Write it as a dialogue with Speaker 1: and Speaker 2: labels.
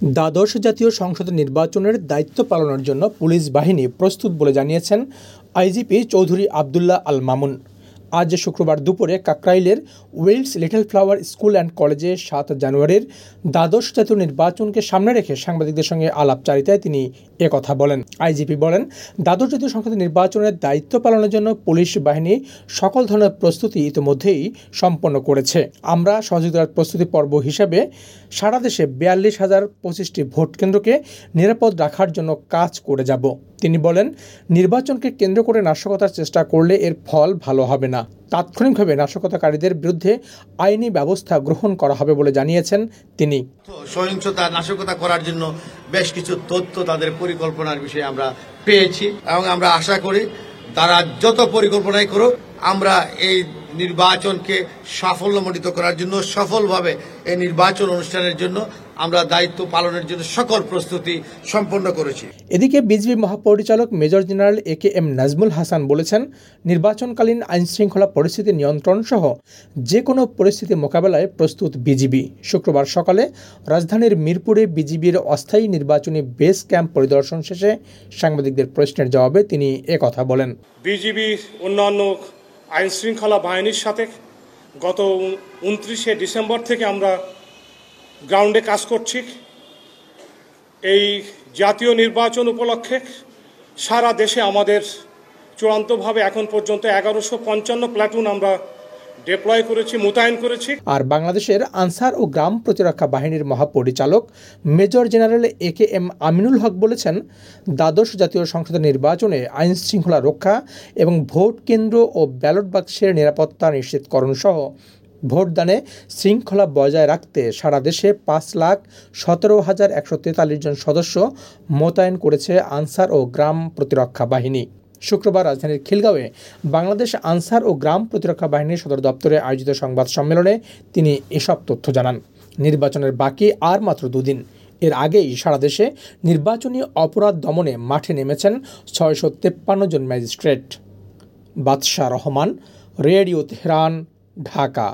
Speaker 1: দ্বাদশ জাতীয় সংসদ নির্বাচনের দায়িত্ব পালনের জন্য পুলিশ বাহিনী প্রস্তুত বলে জানিয়েছেন আইজিপি চৌধুরী আবদুল্লাহ আল মামুন। আজ শুক্রবার দুপুরে কাকরাইলের Wills little flower school and কলেজে ৭ জানুয়ারির দ্বাদশ জাতীয় নির্বাচনকে সামনে রেখে সাংবাদিকদের সঙ্গে আলাপচারিতায় তিনি একথা বলেন। আইজিপি বলেন, দ্বাদশ জাতীয় সংসদ নির্বাচনের দায়িত্ব পালনের জন্য পুলিশ বাহিনী সকল ধরনের প্রস্তুতি ইতিমধ্যেই সম্পন্ন করেছে। আমরা সহযোগিতার প্রস্তুতি পর্ব হিসেবে সারা দেশে ৪২,০২৫টি ভোট কেন্দ্রকে নিরাপদ রাখার জন্য কাজ করে যাব। তিনি বলেন, নির্বাচনকে কেন্দ্র করে নাশকতার চেষ্টা করলে এর ফল ভালো হবে না। তাৎক্ষণিকভাবে নাশকতাকারীদের বিরুদ্ধে আইনি ব্যবস্থা গ্রহণ করা হবে বলে জানিয়েছেন তিনি।
Speaker 2: সহিংসতা নাশকতা করার জন্য বেশ কিছু তথ্য তাদের পরিকল্পনার বিষয়ে আমরা পেয়েছি এবং আমরা আশা করি তারা যত পরিকল্পনাই করুক, আমরা এই নির্বাচনকে সাফল্যমণ্ডিত করার জন্য সফলভাবে এই নির্বাচন অনুষ্ঠানের জন্য আমরা দায়িত্ব পালনের জন্য সকল প্রস্তুতি সম্পন্ন করেছি।
Speaker 1: এদিকে বিজিবি মহাপরিচালক major general AKM Nazmul Hasan বলেছেন, নির্বাচনকালীন আইনশৃঙ্খলা পরিস্থিতি নিয়ন্ত্রণ সহ যে কোনো পরিস্থিতি মোকাবেলায় প্রস্তুত বিজিবি। শুক্রবার সকালে রাজধানীর মিরপুরে বিজিবির অস্থায়ী নির্বাচনী বেস ক্যাম্প পরিদর্শন শেষে সাংবাদিকদের প্রশ্নের জবাবে তিনি একথা বলেন।
Speaker 3: বিজিবির অন্যান্য আইনশৃঙ্খলা বাহিনীর সাথে গত 29শে ডিসেম্বর থেকে আমরা গ্রাউন্ডে কাজ করছি। এই জাতীয় নির্বাচন উপলক্ষে সারা দেশে আমাদের চূড়ান্তভাবে এখন পর্যন্ত 1155 প্লাটুন আমরা ডিপ্লয় করেছি, মোতায়েন করেছি।
Speaker 1: আর বাংলাদেশের আনসার ও গ্রাম প্রতিরক্ষা বাহিনীর মহাপরিচালক major general AKM Aminul Haque বলেছেন, দ্বাদশ জাতীয় সংসদ নির্বাচনে আইন শৃঙ্খলা রক্ষা এবং ভোট কেন্দ্র ও ব্যালট বাক্সের নিরাপত্তা নিশ্চিতকরণ সহ ভোটদানে শৃঙ্খলা বজায় রাখতে সারা দেশে 5,17,143 জন সদস্য মোতায়েন করেছে আনসার ও গ্রাম প্রতিরক্ষা বাহিনী। শুক্রবার রাজধানীর খিলগাঁওয়ে বাংলাদেশ আনসার ও গ্রাম প্রতিরক্ষা বাহিনীর সদর দপ্তরে আয়োজিত সংবাদ সম্মেলনে তিনি এসব তথ্য জানান। নির্বাচনের বাকি আর মাত্র 2 দিন। এর আগেই সারা দেশে নির্বাচনী অপরাধ দমনে মাঠে নেমেছেন 653 জন magistrate. Badsha Rahman, radio Tehran, Dhaka.